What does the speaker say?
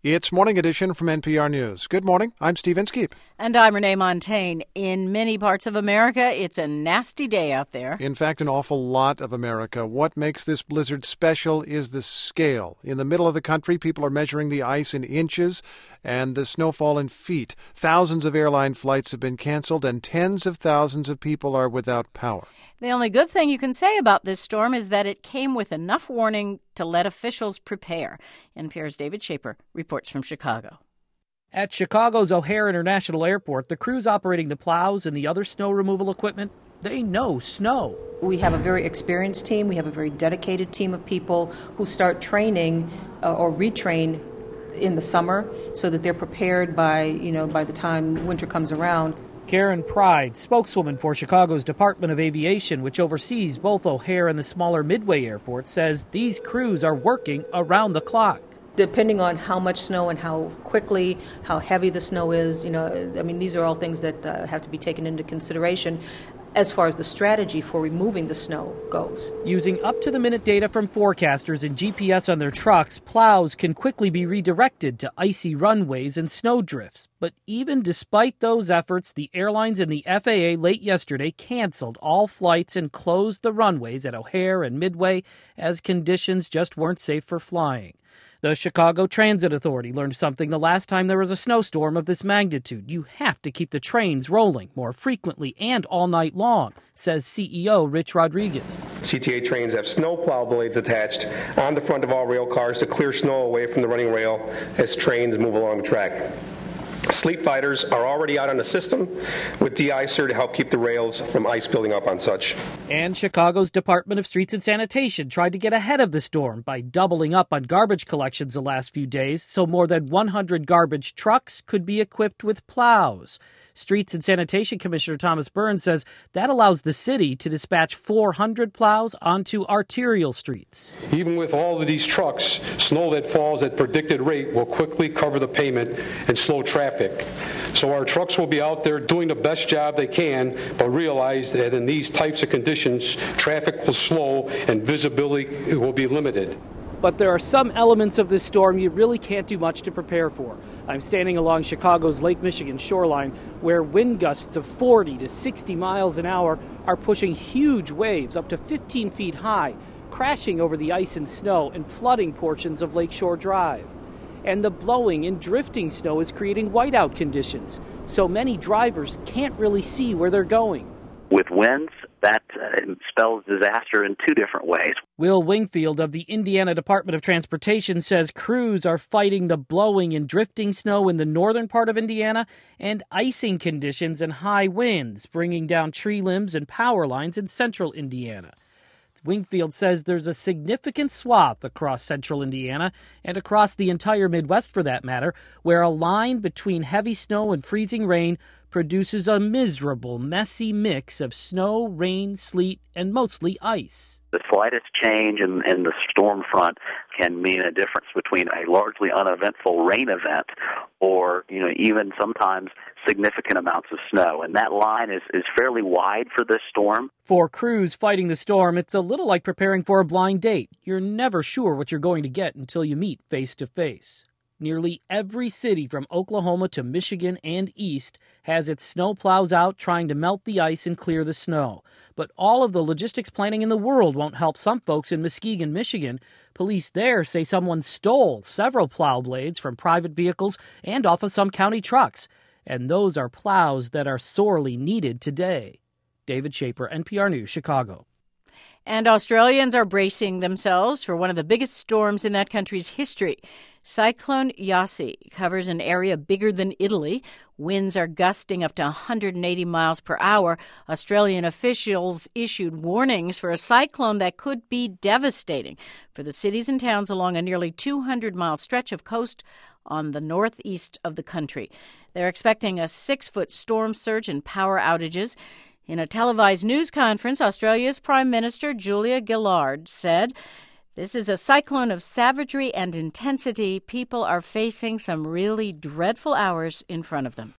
It's Morning Edition from NPR News. Good morning. I'm Steve Inskeep. And I'm Renee Montagne. In many parts of America, it's a nasty day out there. In fact, an awful lot of America. What makes this blizzard special is the scale. In the middle of the country, people are measuring the ice in inches and the snowfall in feet. Thousands of airline flights have been canceled and tens of thousands of people are without power. The only good thing you can say about this storm is that it came with enough warning to let officials prepare. NPR's David Shaper reports from Chicago. At Chicago's O'Hare International Airport, the crews operating the plows and the other snow removal equipment, they know snow. We have a very experienced team. We have a very dedicated team of people who start training or retrain in the summer so that they're prepared by the time winter comes around. Karen Pride, spokeswoman for Chicago's Department of Aviation, which oversees both O'Hare and the smaller Midway airport, says these crews are working around the clock. Depending on how much snow and how quickly, how heavy the snow is, these are all things that have to be taken into consideration as far as the strategy for removing the snow goes. Using up-to-the-minute data from forecasters and GPS on their trucks, plows can quickly be redirected to icy runways and snow drifts. But even despite those efforts, the airlines and the FAA late yesterday canceled all flights and closed the runways at O'Hare and Midway as conditions just weren't safe for flying. The Chicago Transit Authority learned something the last time there was a snowstorm of this magnitude. You have to keep the trains rolling more frequently and all night long, says CEO Rich Rodriguez. CTA trains have snow plow blades attached on the front of all rail cars to clear snow away from the running rail as trains move along the track. Sleep fighters are already out on the system with de-icer to help keep the rails from ice building up on such. And Chicago's Department of Streets and Sanitation tried to get ahead of the storm by doubling up on garbage collections the last few days so more than 100 garbage trucks could be equipped with plows. Streets and Sanitation Commissioner Thomas Burns says that allows the city to dispatch 400 plows onto arterial streets. Even with all of these trucks, snow that falls at predicted rate will quickly cover the pavement and slow traffic. So our trucks will be out there doing the best job they can, but realize that in these types of conditions, traffic will slow and visibility will be limited. But there are some elements of this storm you really can't do much to prepare for. I'm standing along Chicago's Lake Michigan shoreline where wind gusts of 40 to 60 miles an hour are pushing huge waves up to 15 feet high, crashing over the ice and snow and flooding portions of Lakeshore Drive. And the blowing and drifting snow is creating whiteout conditions, so many drivers can't really see where they're going. With winds, that spells disaster in two different ways. Will Wingfield of the Indiana Department of Transportation says crews are fighting the blowing and drifting snow in the northern part of Indiana and icing conditions and high winds, bringing down tree limbs and power lines in central Indiana. Wingfield says there's a significant swath across central Indiana and across the entire Midwest for that matter, where a line between heavy snow and freezing rain produces a miserable, messy mix of snow, rain, sleet, and mostly ice. The slightest change in the storm front can mean a difference between a largely uneventful rain event or, even sometimes significant amounts of snow. And that line is fairly wide for this storm. For crews fighting the storm, it's a little like preparing for a blind date. You're never sure what you're going to get until you meet face to face. Nearly every city from Oklahoma to Michigan and east has its snow plows out trying to melt the ice and clear the snow. But all of the logistics planning in the world won't help some folks in Muskegon, Michigan. Police there say someone stole several plow blades from private vehicles and off of some county trucks. And those are plows that are sorely needed today. David Shaper, NPR News, Chicago. And Australians are bracing themselves for one of the biggest storms in that country's history. Cyclone Yasi covers an area bigger than Italy. Winds are gusting up to 180 miles per hour. Australian officials issued warnings for a cyclone that could be devastating for the cities and towns along a nearly 200-mile stretch of coast on the northeast of the country. They're expecting a 6-foot storm surge and power outages. In a televised news conference, Australia's Prime Minister Julia Gillard said, "This is a cyclone of savagery and intensity. People are facing some really dreadful hours in front of them."